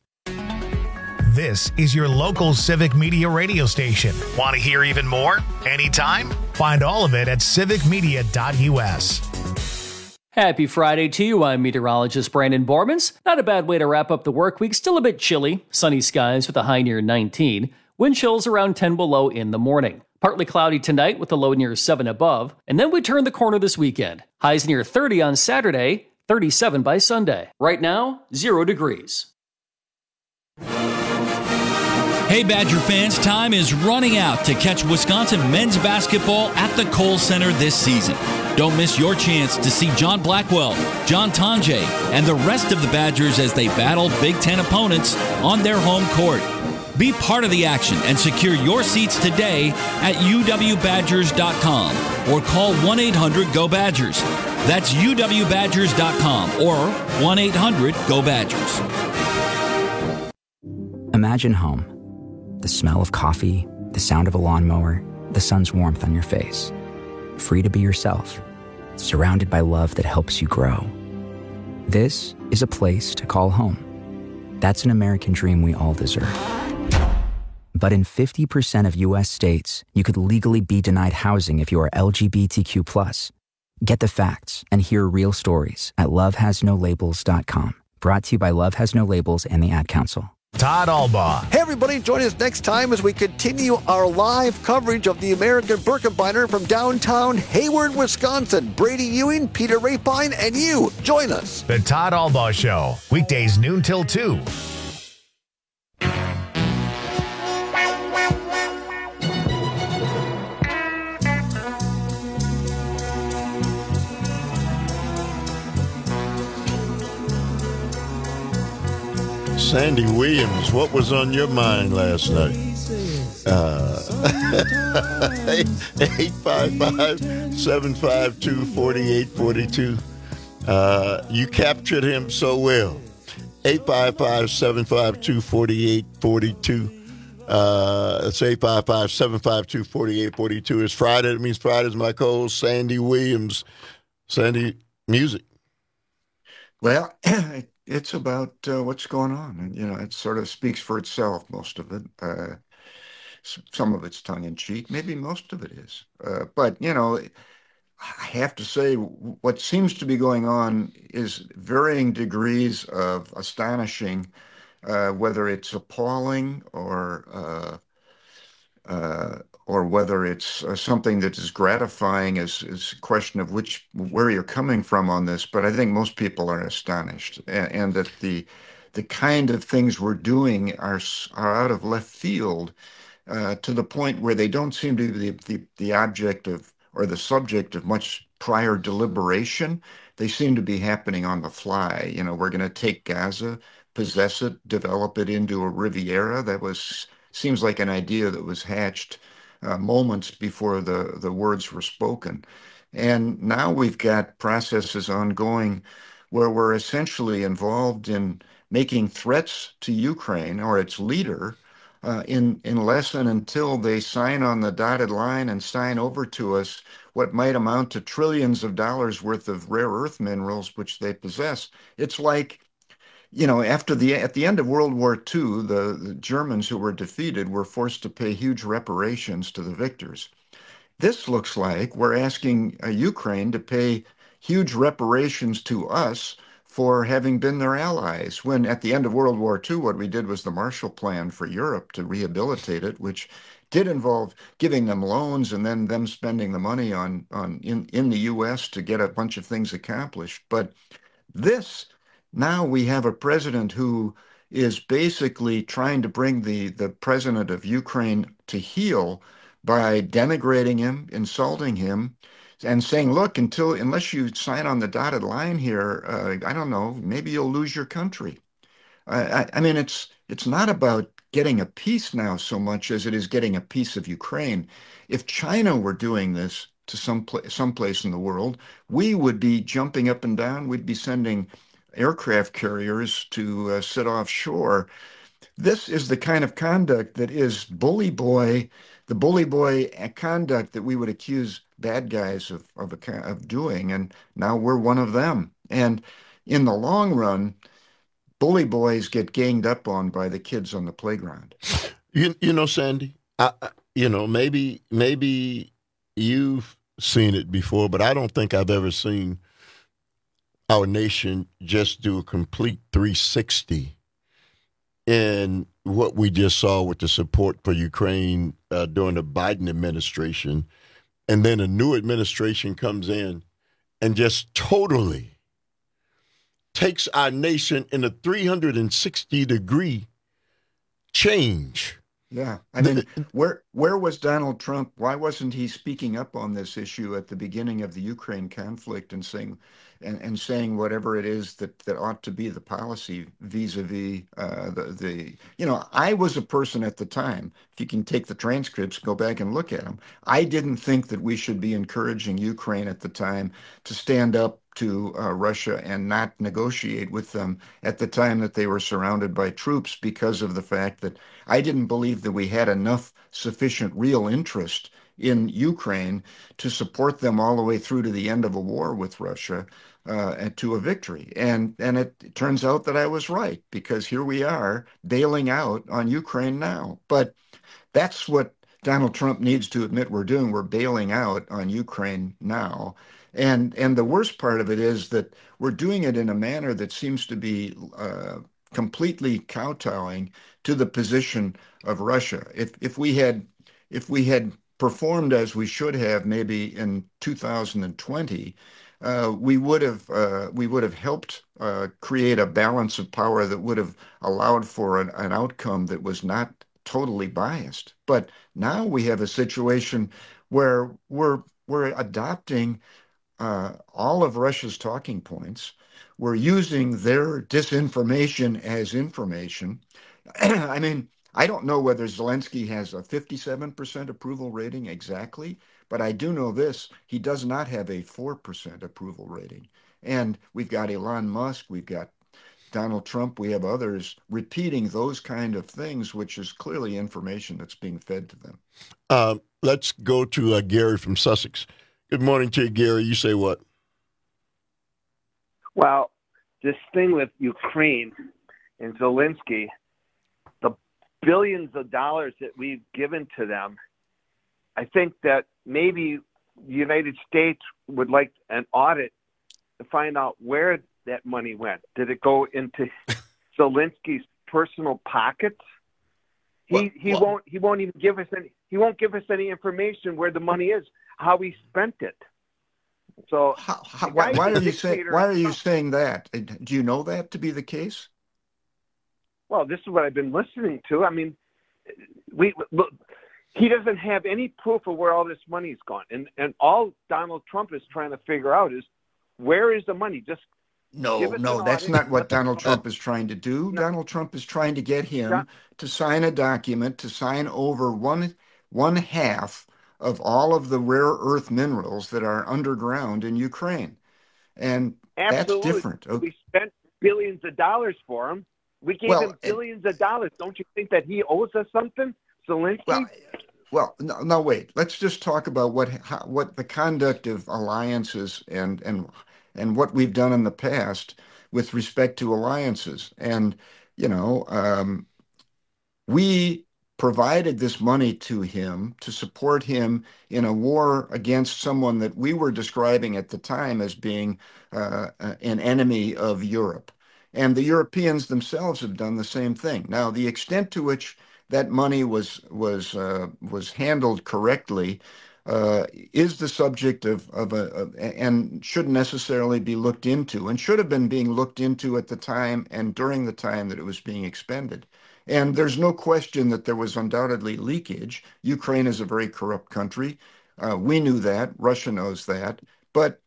This is your local Civic Media radio station. Want to hear even more? Anytime? Find all of it at civic media dot u s. Happy Friday to you. I'm meteorologist Brandon Bormans. Not a bad way to wrap up the work week. Still a bit chilly. Sunny skies with a high near nineteen. Wind chills around ten below in the morning. Partly cloudy tonight with a low near seven above. And then we turn the corner this weekend. Highs near thirty on Saturday, thirty-seven by Sunday. Right now, zero degrees. Hey Badger fans, time is running out to catch Wisconsin men's basketball at the Kohl Center this season. Don't miss your chance to see John Blackwell, John Tonje, and the rest of the Badgers as they battle Big Ten opponents on their home court. Be part of the action and secure your seats today at u w badgers dot com or call one eight hundred go badgers. That's u w badgers dot com or one eight hundred go badgers. Imagine home. The smell of coffee, the sound of a lawnmower, the sun's warmth on your face. Free to be yourself, surrounded by love that helps you grow. This is a place to call home. That's an American dream we all deserve. But in fifty percent of U S states, you could legally be denied housing if you are L G B T Q plus. Get the facts and hear real stories at love has no labels dot com. Brought to you by Love Has No Labels and the Ad Council. Todd Albaugh. Hey, everybody, join us next time as we continue our live coverage of the American Birkebeiner from downtown Hayward, Wisconsin. Brady Ewing, Peter Rapine, and you. Join us. The Todd Albaugh Show, weekdays noon till two. Sandy Williams, what was on your mind last night? Uh, eight five five, seven five two, four eight four two. Uh, you captured him so well. eight five five, seven five two, four eight four two. Uh, it's eight five five, seven five two, four eight four two. It's Friday. That means Friday's my co-host, Sandy Williams. Sandy, music. Well, it's about uh, what's going on. And, you know, it sort of speaks for itself, most of it. Uh, some of it's tongue-in-cheek. Maybe most of it is. Uh, but, you know, I have to say what seems to be going on is varying degrees of astonishing, uh, whether it's appalling or uh, uh, or whether it's uh, something that is gratifying is, is a question of which where you're coming from on this. But I think most people are astonished, and, and that the the kind of things we're doing are are out of left field uh, to the point where they don't seem to be the, the, the object of or the subject of much prior deliberation. They seem to be happening on the fly. You know, we're going to take Gaza, possess it, develop it into a Riviera. That was seems like an idea that was hatched uh, moments before the, the words were spoken. And now we've got processes ongoing where we're essentially involved in making threats to Ukraine or its leader uh, in, unless and until they sign on the dotted line and sign over to us what might amount to trillions of dollars worth of rare earth minerals, which they possess. It's like, you know, after the at the end of World War Two, the, the Germans who were defeated were forced to pay huge reparations to the victors. This looks like we're asking uh, Ukraine to pay huge reparations to us for having been their allies, when at the end of World War Two, what we did was the Marshall Plan for Europe to rehabilitate it, which did involve giving them loans and then them spending the money on, on in, in the U S to get a bunch of things accomplished. But this, now we have a president who is basically trying to bring the, the president of Ukraine to heel by denigrating him, insulting him, and saying, look, until unless you sign on the dotted line here, uh, I don't know, maybe you'll lose your country. Uh, I, I mean, it's it's not about getting a peace now so much as it is getting a piece of Ukraine. If China were doing this to some pla- someplace in the world, we would be jumping up and down. We'd be sending aircraft carriers to uh, sit offshore. This is the kind of conduct that is bully boy, the bully boy conduct that we would accuse bad guys of, of, of doing, and now we're one of them. And in the long run, bully boys get ganged up on by the kids on the playground. You, you know, Sandy, I, you know, maybe maybe you've seen it before, but I don't think I've ever seen our nation just do a complete three sixty in what we just saw with the support for Ukraine uh, during the Biden administration. And then a new administration comes in and just totally takes our nation in a three hundred sixty degree change. Yeah. I mean, where where was Donald Trump? Why wasn't he speaking up on this issue at the beginning of the Ukraine conflict and saying and, and saying whatever it is that, that ought to be the policy vis-a-vis uh, the, the, you know, I was a person at the time, if you can take the transcripts, go back and look at them. I didn't think that we should be encouraging Ukraine at the time to stand up to uh, Russia and not negotiate with them at the time that they were surrounded by troops, because of the fact that I didn't believe that we had enough sufficient real interest in Ukraine to support them all the way through to the end of a war with Russia uh, and to a victory. And and it, it turns out that I was right, because here we are bailing out on Ukraine now. But that's what Donald Trump needs to admit we're doing. We're bailing out on Ukraine now. And and the worst part of it is that we're doing it in a manner that seems to be uh, completely kowtowing to the position of Russia. If if we had if we had performed as we should have, maybe in two thousand twenty, uh, we would have uh, we would have helped uh, create a balance of power that would have allowed for an, an outcome that was not totally biased. But now we have a situation where we're we're adopting Uh, all of Russia's talking points. were using their disinformation as information. I mean, I don't know whether Zelensky has a fifty-seven percent approval rating exactly, but I do know this: he does not have a four percent approval rating. And we've got Elon Musk, we've got Donald Trump, we have others repeating those kind of things, which is clearly information that's being fed to them. Uh, let's go to uh, Gary from Sussex. Good morning to you, Gary. You say what? Well, this thing with Ukraine and Zelensky, the billions of dollars that we've given to them, I think that maybe the United States would like an audit to find out where that money went. Did it go into Zelensky's personal pockets? He what, he what? won't he won't even give us any he won't give us any information where the money is, how he spent it. So how, how, why, why are you saying why are you saying that? Do you know that to be the case? Well, this is what I've been listening to. I mean, we look, he doesn't have any proof of where all this money's gone, and and all Donald Trump is trying to figure out is where is the money. Just no, no, that's not what Donald Trump is trying to do. No. Donald Trump is trying to get him yeah. to sign a document to sign over one one half of all of the rare earth minerals that are underground in Ukraine. And Absolutely. That's different. Okay. We spent billions of dollars for him. We gave well, him billions it, of dollars. Don't you think that he owes us something, Zelensky? Well, well no, no, wait. Let's just talk about what how, what the conduct of alliances and, and, and what we've done in the past with respect to alliances. And, you know, um, we provided this money to him to support him in a war against someone that we were describing at the time as being uh, an enemy of Europe. And the Europeans themselves have done the same thing. Now, the extent to which that money was was uh, was handled correctly uh, is the subject of, of a, of, and shouldn't necessarily be looked into, and should have been being looked into at the time and during the time that it was being expended. And there's no question that there was undoubtedly leakage. Ukraine is a very corrupt country. Uh, we knew that. Russia knows that. But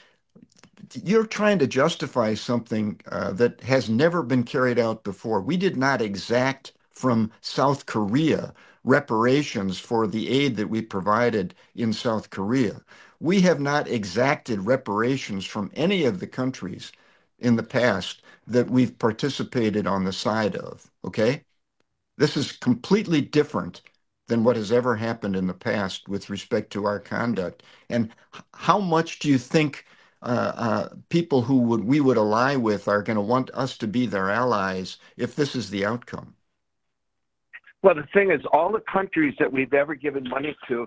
you're trying to justify something uh, that has never been carried out before. We did not exact from South Korea reparations for the aid that we provided in South Korea. We have not exacted reparations from any of the countries in the past that we've participated on the side of, okay? This is completely different than what has ever happened in the past with respect to our conduct. And how much do you think uh, uh, people who would we would ally with are going to want us to be their allies if this is the outcome? Well, the thing is, all the countries that we've ever given money to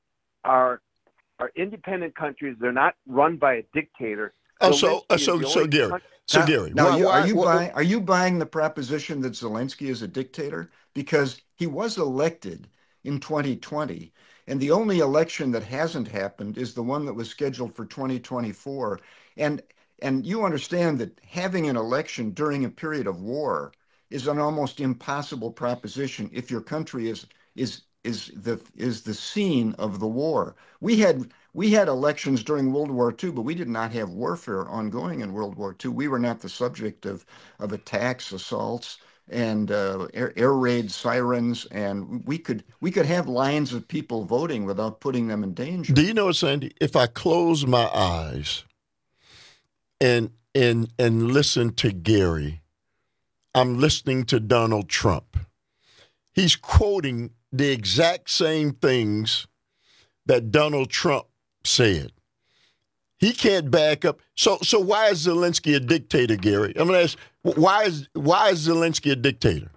are are independent countries. They're not run by a dictator. Oh, so uh, so so Gary. Country- So, now, Gary, now why, you, are why, you why, buying? Are you buying the proposition that Zelensky is a dictator? Because he was elected in twenty twenty, and the only election that hasn't happened is the one that was scheduled for twenty twenty-four. And and you understand that having an election during a period of war is an almost impossible proposition if your country is is is the is the scene of the war. We had. We had elections during World War Two, but we did not have warfare ongoing in World War Two. We were not the subject of, of attacks, assaults, and uh, air, air raid sirens, and we could we could have lines of people voting without putting them in danger. Do you know, Sandy, if I close my eyes and and and listen to Gary, I'm listening to Donald Trump. He's quoting the exact same things that Donald Trump said. He can't back up. So so why is Zelensky a dictator, Gary? I'm going to ask, why is why is Zelensky a dictator?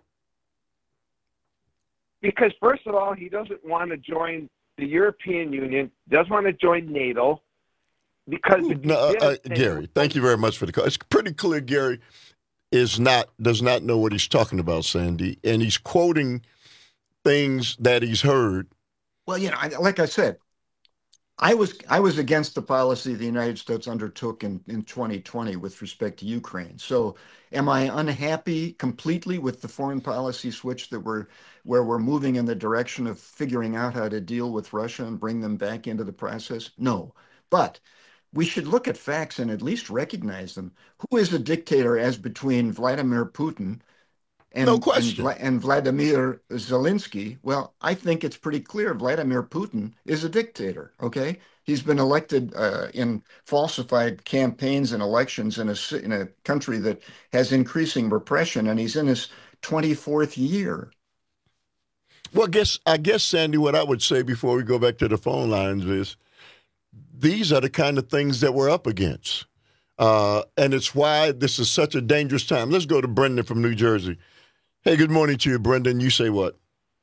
Because first of all, he doesn't want to join the European Union, doesn't want to join NATO. Because no, uh, uh, Gary, thank you very much for the call. It's pretty clear Gary is not does not know what he's talking about, Sandy, and he's quoting things that he's heard. Well, you know, I, like I said, I was I was against the policy the United States undertook in, in twenty twenty with respect to Ukraine. So am I unhappy completely with the foreign policy switch that we're where we're moving in the direction of figuring out how to deal with Russia and bring them back into the process? No. But we should look at facts and at least recognize them. Who is a dictator as between Vladimir Putin and, no question. and, and Vladimir Zelensky? Well, I think it's pretty clear Vladimir Putin is a dictator, okay? He's been elected uh, in falsified campaigns and elections in a, in a country that has increasing repression, and he's in his twenty-fourth year. Well, I guess, I guess, Sandy, what I would say before we go back to the phone lines is these are the kind of things that we're up against. Uh, and it's why this is such a dangerous time. Let's go to Brendan from New Jersey. Hey, good morning to you, Brendan. You say what?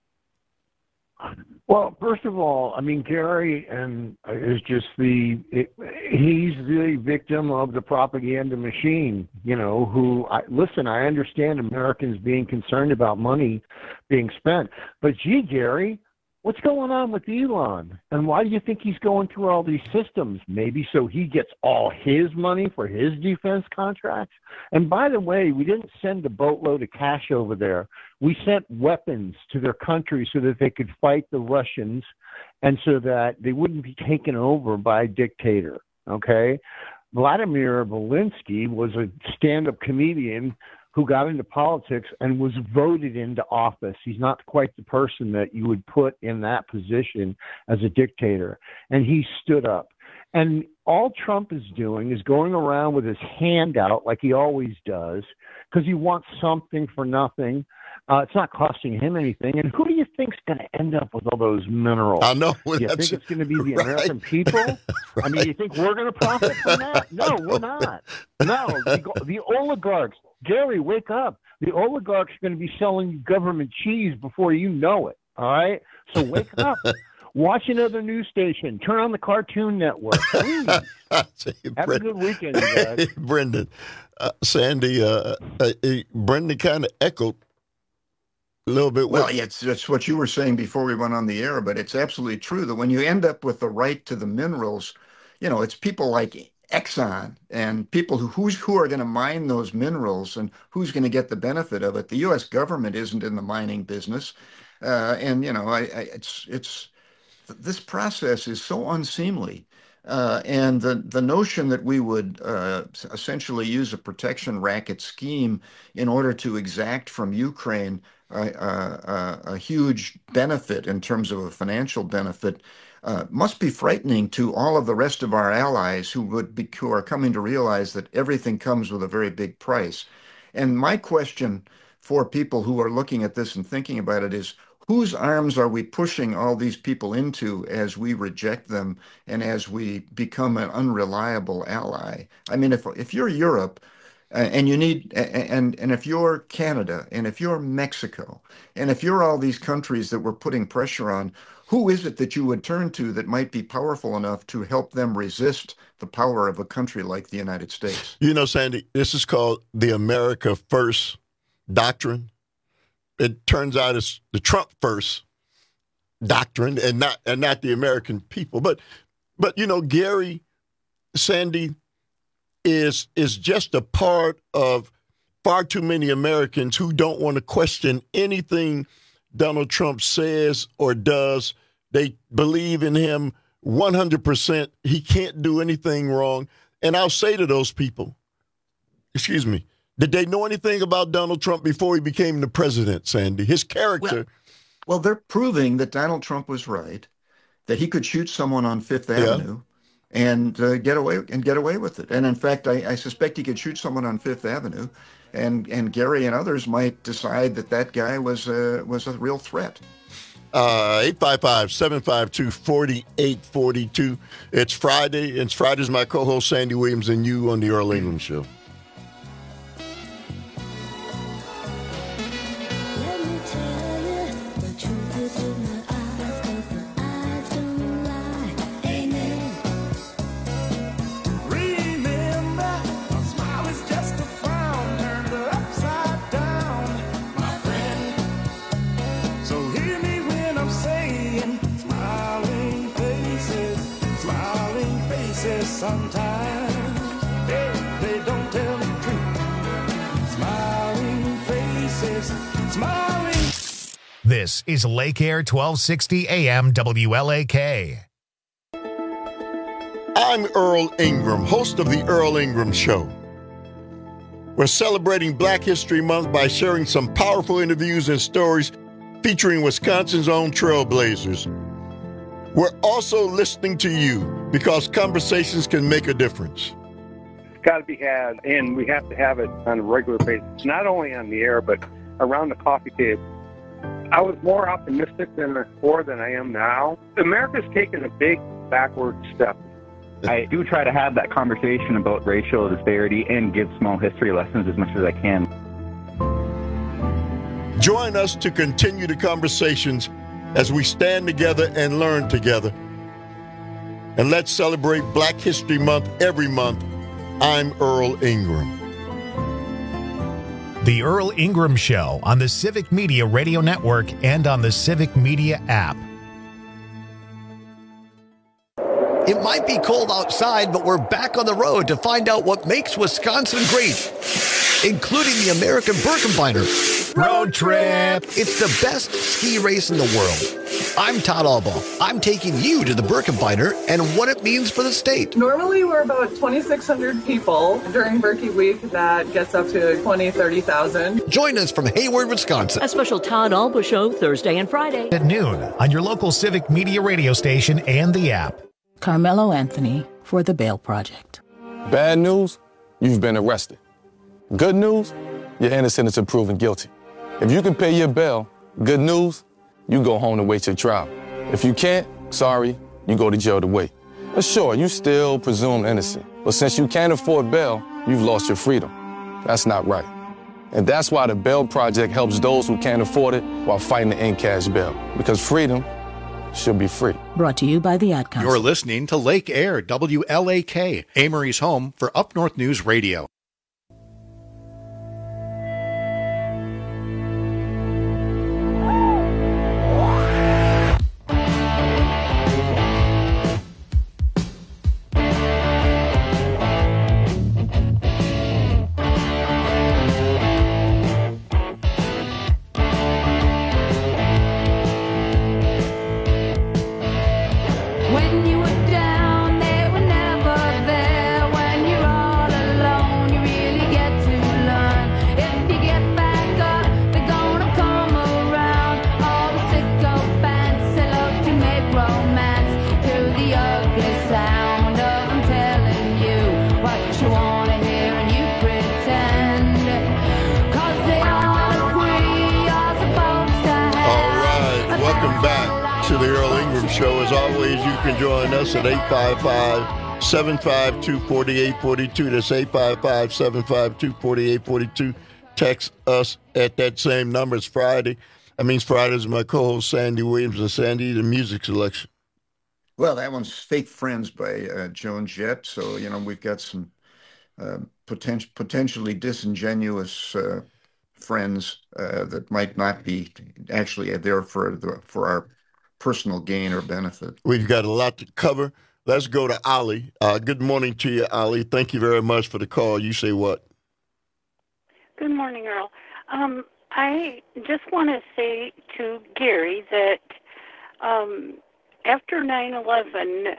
Well, first of all, I mean, Gary and is just the it, he's the victim of the propaganda machine, you know, who I, listen, I understand Americans being concerned about money being spent, but gee, Gary, what's going on with Elon? And why do you think he's going through all these systems? Maybe so he gets all his money for his defense contracts? And by the way, we didn't send a boatload of cash over there. We sent weapons to their country so that they could fight the Russians and so that they wouldn't be taken over by a dictator, okay? Vladimir Zelensky was a stand-up comedian who got into politics and was voted into office. He's not quite the person that you would put in that position as a dictator. And he stood up. And all Trump is doing is going around with his hand out like he always does because he wants something for nothing. Uh, it's not costing him anything. And who do you think's going to end up with all those minerals? I know. Do you think it's going to be the right. American people? Right. I mean, you think we're going to profit from that? No, we're not. No, the, the oligarchs. Gary, wake up. The oligarchs are going to be selling you government cheese before you know it, all right? So wake up. Watch another news station. Turn on the Cartoon Network. Please. Have Brendan, a good weekend, you guys. Hey, Brendan. Uh, Sandy, uh, uh, Brendan kind of echoed a little bit. Well, yeah, it's, it's what you were saying before we went on the air, but it's absolutely true that when you end up with the right to the minerals, you know, it's people like Exxon and people who who's, who are going to mine those minerals and who's going to get the benefit of it. The U S government isn't in the mining business, uh, and you know, I, I, it's it's this process is so unseemly, uh, and the the notion that we would uh, essentially use a protection racket scheme in order to exact from Ukraine a, a, a huge benefit in terms of a financial benefit. Uh, must be frightening to all of the rest of our allies who would be, who are coming to realize that everything comes with a very big price. And my question for people who are looking at this and thinking about it is, whose arms are we pushing all these people into as we reject them and as we become an unreliable ally? I mean, if if you're Europe, Uh, and you need, and and if you're Canada, and if you're Mexico, and if you're all these countries that we're putting pressure on, who is it that you would turn to that might be powerful enough to help them resist the power of a country like the United States? You know, Sandy, this is called the America First doctrine. It turns out it's the Trump First doctrine, and not and not the American people. But but you know, Gary, Sandy, is is just a part of far too many Americans who don't want to question anything Donald Trump says or does. They believe in him one hundred percent. He can't do anything wrong. And I'll say to those people, excuse me, did they know anything about Donald Trump before he became the president, Sandy? His character. Well, well they're proving that Donald Trump was right, that he could shoot someone on Fifth Yeah. Avenue and uh, get away and get away with it. And in fact, I, I suspect he could shoot someone on Fifth Avenue, and and Gary and others might decide that that guy was a was a real threat. Uh, eight five five, seven five two, four eight four two. It's Friday. It's Friday's my co-host Sandy Williams and you on the Earl England Show. Sometimes they, they don't tell the truth. Smiling faces, smiling. This is Lake Air twelve sixty A M W L A K. I I'm Earl Ingram, host of The Earl Ingram Show. We're celebrating Black History Month by sharing some powerful interviews and stories featuring Wisconsin's own trailblazers. We're also listening to you because conversations can make a difference. It's got to be had, and we have to have it on a regular basis, not only on the air, but around the coffee table. I was more optimistic than before than I am now. America's taken a big backward step. I do try to have that conversation about racial disparity and give small history lessons as much as I can. Join us to continue the conversations as we stand together and learn together. And let's celebrate Black History Month every month. I'm Earl Ingram. The Earl Ingram Show on the Civic Media Radio Network and on the Civic Media app. It might be cold outside, but we're back on the road to find out what makes Wisconsin great, including the American Birkebeiner Road Trip. It's the best ski race in the world. I'm Todd Albaugh. I'm taking you to the Birkebeiner and what it means for the state. Normally, we're about twenty-six hundred people. During Birkie Week, that gets up to twenty, thirty thousand. Join us from Hayward, Wisconsin. A special Todd Albaugh show Thursday and Friday At noon on your local Civic Media radio station and the app. Carmelo Anthony for the Bail Project. Bad news, you've been arrested. Good news, you're innocent until proven guilty. If you can pay your bail, good news, you go home to wait your trial. If you can't, sorry, you go to jail to wait. But sure, you still presumed innocent. But since you can't afford bail, you've lost your freedom. That's not right. And that's why the Bail Project helps those who can't afford it while fighting to end cash bail. Because freedom should be free. Brought to you by the Ad Council. You're listening to Lake Air, W L A K, Amory's home for Up North News Radio. At eight five five, seven five two, four eight four two. That's eight five five, seven five two, four eight four two. Text us at that same number. It's Friday. That means Friday's my co-host, Sandy Williams. And Sandy, the music selection. Well, that one's Fake Friends by uh, Joan Jett. So, you know, we've got some uh, poten- potentially disingenuous uh, friends uh, that might not be actually there for the, for our personal gain or benefit. We've got a lot to cover. Let's go to Ali. Uh, good morning to you, Ali. Thank you very much for the call. You say what? Good morning, Earl. Um, I just want to say to Gary that um, after nine eleven,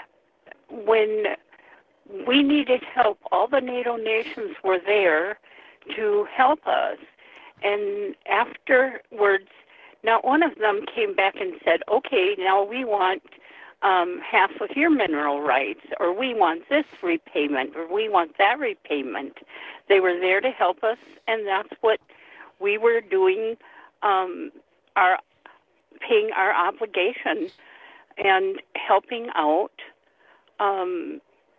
when we needed help, all the NATO nations were there to help us. And afterwards, not one of them came back and said, okay, now we want um, half of your mineral rights, or we want this repayment, or we want that repayment. They were there to help us, and that's what we were doing, um, our paying our obligation and helping out um,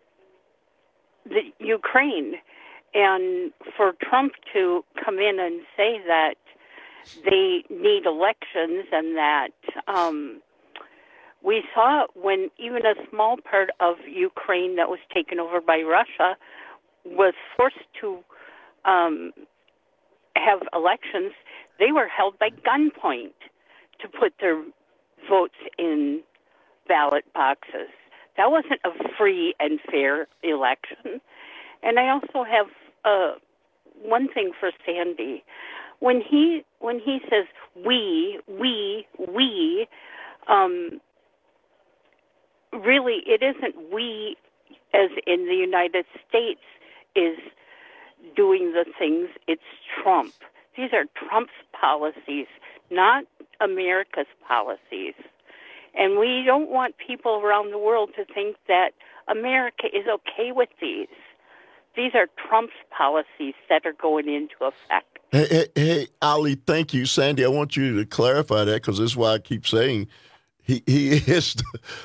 the Ukraine. And for Trump to come in and say that they need elections and that um, we saw when even a small part of Ukraine that was taken over by Russia was forced to um, have elections, they were held by gunpoint to put their votes in ballot boxes. That wasn't a free and fair election. And I also have uh, one thing for Sandy. When he when he says we, we, we, um, really it isn't we, as in the United States, is doing the things. It's Trump. These are Trump's policies, not America's policies. And we don't want people around the world to think that America is okay with these. These are Trump's policies that are going into effect. Hey, hey, hey, Ali, thank you. Sandy, I want you to clarify that because this is why I keep saying he, he is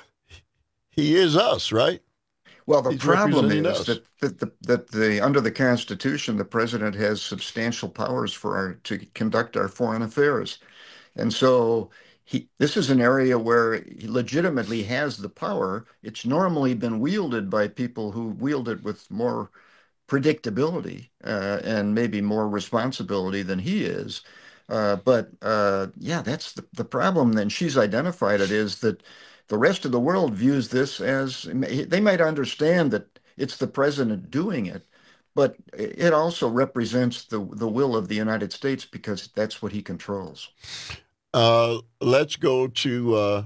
he is us, right? Well, the He's problem is us. that, that, the, that the under the Constitution, the president has substantial powers for our, to conduct our foreign affairs. And so he, this is an area where he legitimately has the power. It's normally been wielded by people who wield it with more predictability uh, and maybe more responsibility than he is. Uh, but uh, yeah, that's the, the problem. Then she's identified it is that the rest of the world views this as, they might understand that it's the president doing it, but it also represents the, the will of the United States because that's what he controls. Uh, let's go to uh,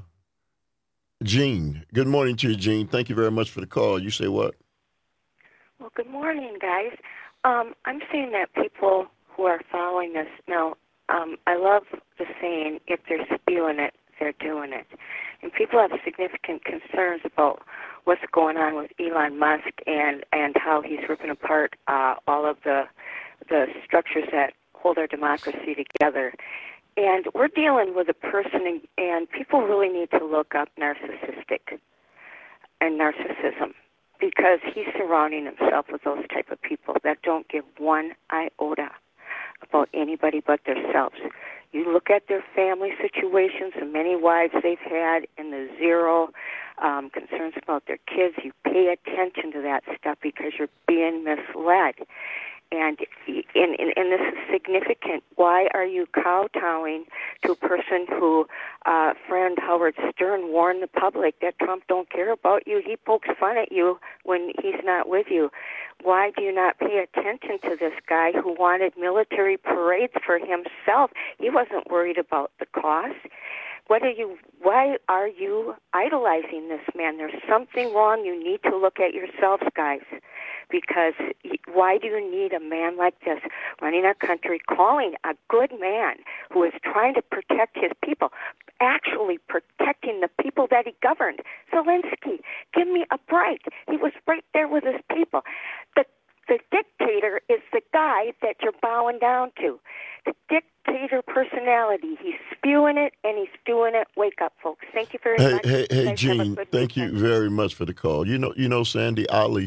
Gene. Good morning to you, Gene. Thank you very much for the call. You say what? Well, good morning, guys. Um, I'm saying that people who are following this, now, um, I love the saying, if they're spewing it, they're doing it. And people have significant concerns about what's going on with Elon Musk and, and how he's ripping apart uh, all of the the structures that hold our democracy together. And we're dealing with a person, and, and people really need to look up narcissistic and narcissism because he's surrounding himself with those type of people that don't give one iota about anybody but themselves. You look at their family situations, the many wives they've had, and the zero um, concerns about their kids. You pay attention to that stuff because you're being misled. And, and, and this is significant. Why are you kowtowing to a person who, uh, friend Howard Stern warned the public that Trump don't care about you? He pokes fun at you when he's not with you. Why do you not pay attention to this guy who wanted military parades for himself? He wasn't worried about the cost. What are you? Why are you idolizing this man? There's something wrong. You need to look at yourselves, guys. Because why do you need a man like this running our country, calling a good man who is trying to protect his people, actually protecting the people that he governed? Zelensky, give me a break. He was right there with his people. The the dictator is the guy that you're bowing down to. The dictator personality. He's spewing it and he's doing it. Wake up, folks. Thank you very hey, much. Hey, hey, Gene, thank weekend. you very much for the call. You know, you know, Sandy Ali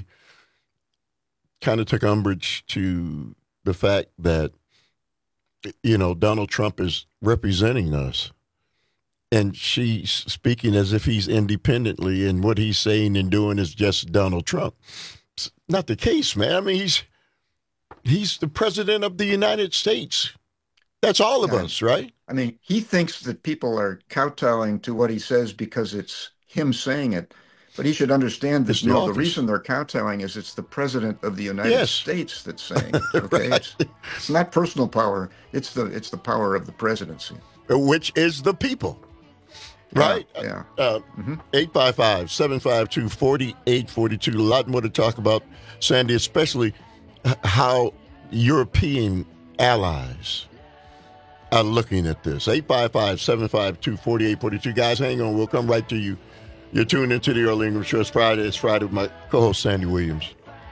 kind of took umbrage to the fact that, you know, Donald Trump is representing us. And she's speaking as if he's independently and what he's saying and doing is just Donald Trump. It's not the case, man. I mean, he's he's the president of the United States. That's all of yeah. us, right? I mean, he thinks that people are kowtowing to what he says because it's him saying it. But he should understand that no, the, the reason they're kowtowing is it's the president of the United yes. States that's saying it. Okay, right. it's, it's not personal power; it's the it's the power of the presidency, which is the people, right? Yeah. yeah. Uh, mm-hmm. eight five five, seven five two, four eight four two. A lot more to talk about, Sandy, especially how European allies are looking at this. eight five five, seven five two, four eight four two. Guys, hang on. We'll come right to you. You're tuned into the Early English Show. It's Friday. It's Friday with my co-host, Sandy Williams.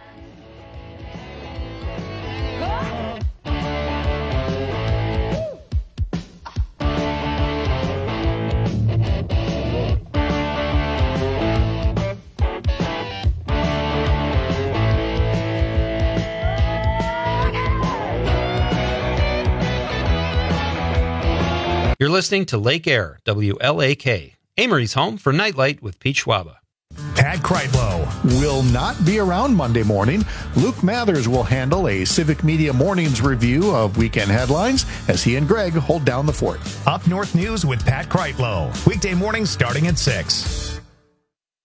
You're listening to Lake Air, W L A K. Amory's home for Nightlight with Pete Schwaba. Pat Kreitlow will not be around Monday morning. Luke Mathers will handle a Civic Media Mornings review of weekend headlines as he and Greg hold down the fort. Up North News with Pat Kreitlow. Weekday mornings starting at six.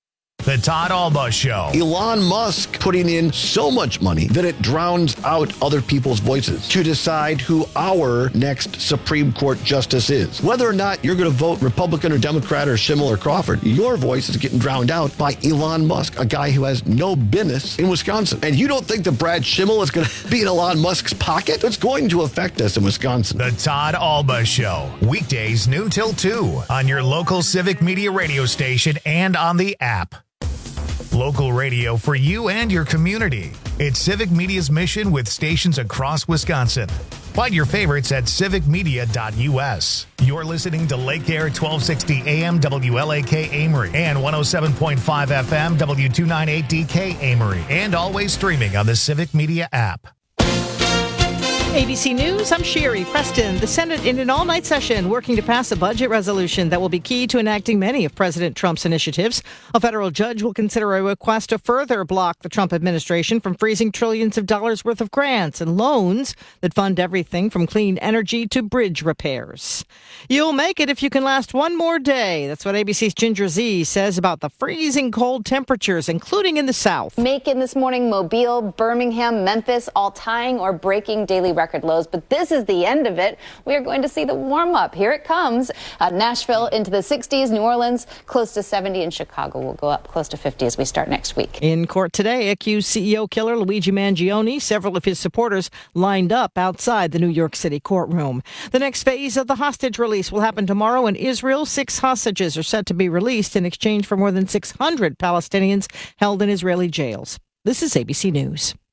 The Todd Alba Show. Elon Musk putting in so much money that it drowns out other people's voices to decide who our next Supreme Court justice is. Whether or not you're going to vote Republican or Democrat or Schimmel or Crawford, your voice is getting drowned out by Elon Musk, a guy who has no business in Wisconsin. And you don't think that Brad Schimmel is going to be in Elon Musk's pocket? It's going to affect us in Wisconsin. The Todd Alba Show. Weekdays noon till two on your local Civic Media radio station and on the app. Local radio for you and your community. It's Civic Media's mission with stations across Wisconsin. Find your favorites at civic media dot u s. You're listening to Lake Air twelve sixty A M W L A K Amory and one oh seven point five F M W two ninety-eight D K Amory, and always streaming on the Civic Media app. A B C News, I'm Sherry Preston. The Senate in an all-night session working to pass a budget resolution that will be key to enacting many of President Trump's initiatives. A federal judge will consider a request to further block the Trump administration from freezing trillions of dollars worth of grants and loans that fund everything from clean energy to bridge repairs. You'll make it if you can last one more day. That's what A B C's Ginger Z says about the freezing cold temperatures, including in the South. Macon this morning, Mobile, Birmingham, Memphis, all tying or breaking daily record lows, but this is the end of it. We are going to see the warm up. Here it comes. Uh, Nashville into the sixties, New Orleans close to seventy, and Chicago will go up close to fifty as we start next week. In court today, accused C E O killer Luigi Mangione, several of his supporters lined up outside the New York City courtroom. The next phase of the hostage release will happen tomorrow in Israel. Six hostages are set to be released in exchange for more than six hundred Palestinians held in Israeli jails. This is A B C News.